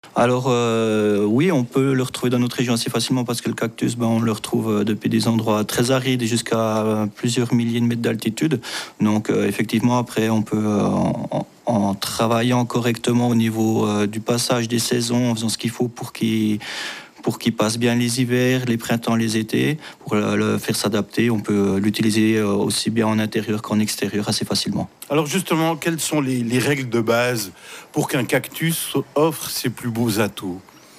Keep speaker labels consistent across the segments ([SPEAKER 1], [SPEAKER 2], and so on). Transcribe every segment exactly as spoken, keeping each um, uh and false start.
[SPEAKER 1] Alors euh, oui, on peut le retrouver dans notre région assez facilement parce que le cactus, ben, on le retrouve depuis des endroits très arides jusqu'à plusieurs milliers de mètres d'altitude. Donc euh, effectivement, après, on peut, euh, en, en travaillant correctement au niveau euh, du passage des saisons, en faisant ce qu'il faut pour qu'il pour qu'il passe bien les hivers, les printemps, les étés, pour le, le faire s'adapter. On peut l'utiliser aussi bien en intérieur qu'en extérieur assez facilement.
[SPEAKER 2] Alors justement, quelles sont les, les règles de base pour qu'un cactus offre ses plus beaux atouts ?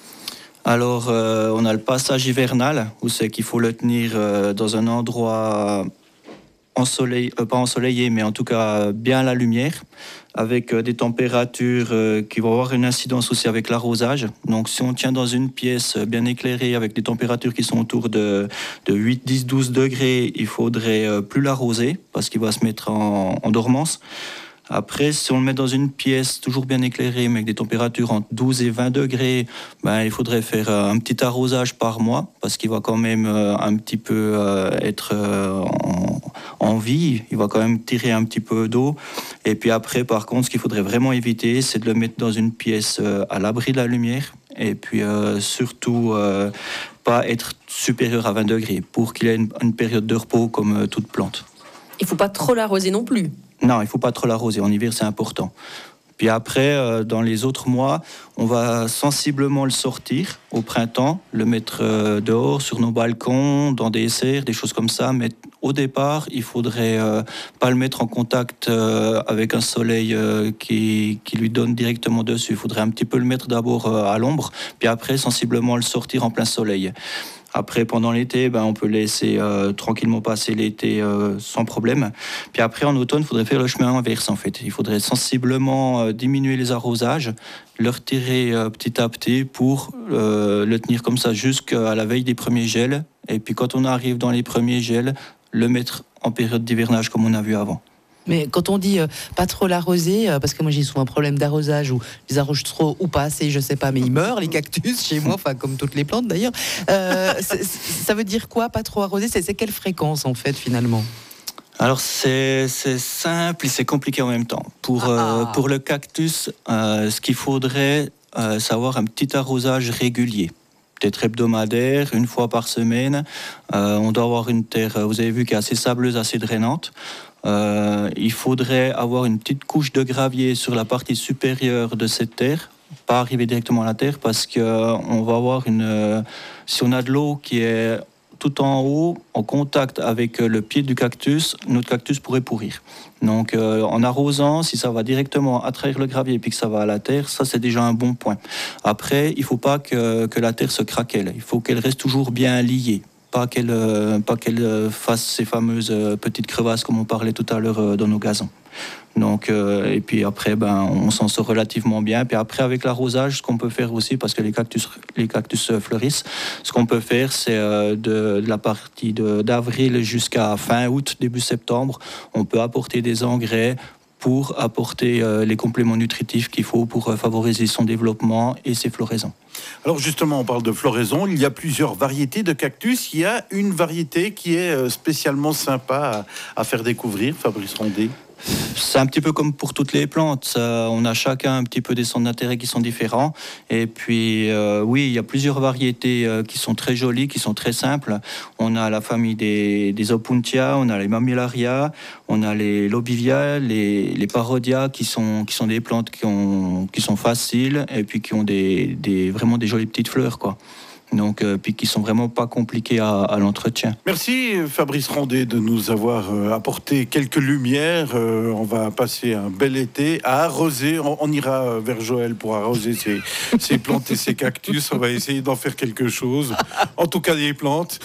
[SPEAKER 1] Alors, euh, on a le passage hivernal, où c'est qu'il faut le tenir euh, dans un endroit ensoleillé, euh, pas ensoleillé, mais en tout cas bien à la lumière, avec euh, des températures euh, qui vont avoir une incidence aussi avec l'arrosage. Donc si on tient dans une pièce bien éclairée avec des températures qui sont autour de, de huit, dix, douze degrés, il faudrait euh, plus l'arroser parce qu'il va se mettre en, en dormance. Après, si on le met dans une pièce toujours bien éclairée, mais avec des températures entre douze et vingt degrés, ben, il faudrait faire un petit arrosage par mois, parce qu'il va quand même euh, un petit peu euh, être euh, en, en vie, il va quand même tirer un petit peu d'eau. Et puis après, par contre, ce qu'il faudrait vraiment éviter, c'est de le mettre dans une pièce euh, à l'abri de la lumière, et puis euh, surtout euh, pas être supérieur à vingt degrés, pour qu'il ait une, une période de repos comme euh, toute plante.
[SPEAKER 3] Il ne faut pas trop l'arroser non plus.
[SPEAKER 1] Non, il ne faut pas trop l'arroser. En hiver, c'est important. Puis après, euh, dans les autres mois, on va sensiblement le sortir au printemps, le mettre euh, dehors, sur nos balcons, dans des serres, des choses comme ça. Mais au départ, il ne faudrait euh, pas le mettre en contact euh, avec un soleil euh, qui, qui lui donne directement dessus. Il faudrait un petit peu le mettre d'abord euh, à l'ombre, puis après, sensiblement le sortir en plein soleil. Après, pendant l'été, ben, on peut laisser euh, tranquillement passer l'été euh, sans problème. Puis après, en automne, il faudrait faire le chemin inverse, en fait. Il faudrait sensiblement euh, diminuer les arrosages, le retirer euh, petit à petit pour euh, le tenir comme ça jusqu'à la veille des premiers gels. Et puis, quand on arrive dans les premiers gels, le mettre en période d'hivernage comme on a vu avant.
[SPEAKER 4] Mais quand on dit euh, pas trop l'arroser, euh, parce que moi j'ai souvent un problème d'arrosage où ils arrosent trop ou pas assez, je sais pas, mais ils meurent les cactus chez moi, enfin comme toutes les plantes d'ailleurs. Euh, ça veut dire quoi, pas trop arroser ? c'est, c'est quelle fréquence en fait finalement ?
[SPEAKER 1] Alors c'est, c'est simple et c'est compliqué en même temps. Pour, ah. euh, pour le cactus, euh, ce qu'il faudrait euh, savoir un petit arrosage régulier. Peut-être hebdomadaire, une fois par semaine. Euh, on doit avoir une terre, vous avez vu, qui est assez sableuse, assez drainante. Euh, il faudrait avoir une petite couche de gravier sur la partie supérieure de cette terre, pas arriver directement à la terre, parce qu'on euh, va avoir une... Euh, si on a de l'eau qui est tout en haut, en contact avec le pied du cactus, notre cactus pourrait pourrir. Donc euh, en arrosant, si ça va directement attraire le gravier et puis que ça va à la terre, ça c'est déjà un bon point. Après, il ne faut pas que, que la terre se craquelle, il faut qu'elle reste toujours bien liée. Pas qu'elle, euh, pas qu'elle fasse ces fameuses euh, petites crevasses comme on parlait tout à l'heure euh, dans nos gazons. Donc, euh, et puis après, ben, on s'en sort relativement bien. Puis après, avec l'arrosage, ce qu'on peut faire aussi, parce que les cactus, les cactus fleurissent, ce qu'on peut faire, c'est euh, de, de la partie de, d'avril jusqu'à fin août, début septembre, on peut apporter des engrais pour apporter euh, les compléments nutritifs qu'il faut pour euh, favoriser son développement et ses floraisons.
[SPEAKER 2] Alors justement, on parle de floraison, il y a plusieurs variétés de cactus. Il y a une variété qui est spécialement sympa à, à faire découvrir, Fabrice Rondet.
[SPEAKER 1] C'est un petit peu comme pour toutes les plantes, ça, on a chacun un petit peu des centres d'intérêt qui sont différents. Et puis euh, oui, il y a plusieurs variétés euh, qui sont très jolies, qui sont très simples. On a la famille des, des Opuntia, on a les Mammillaria, on a les Lobivia, les, les Parodia, qui sont, qui sont des plantes qui, ont, qui sont faciles et puis qui ont des, des, vraiment des jolies petites fleurs, quoi. Donc, euh, puis qui sont vraiment pas compliqués à, à l'entretien.
[SPEAKER 2] Merci Fabrice Rondet de nous avoir euh, apporté quelques lumières. Euh, on va passer un bel été à arroser. On, on ira vers Joël pour arroser ses, ses plantes et ses cactus. On va essayer d'en faire quelque chose. En tout cas, des plantes.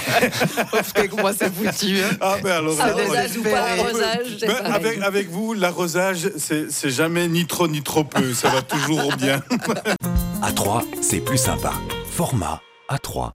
[SPEAKER 4] Parce que moi, c'est foutu. Hein.
[SPEAKER 2] Ah, ben alors,
[SPEAKER 3] arrosage ou pas arrosage.
[SPEAKER 2] Ben, avec, avec vous, l'arrosage, c'est, c'est jamais ni trop ni trop peu. Ça va toujours bien.
[SPEAKER 5] À trois, c'est plus sympa. Format A trois.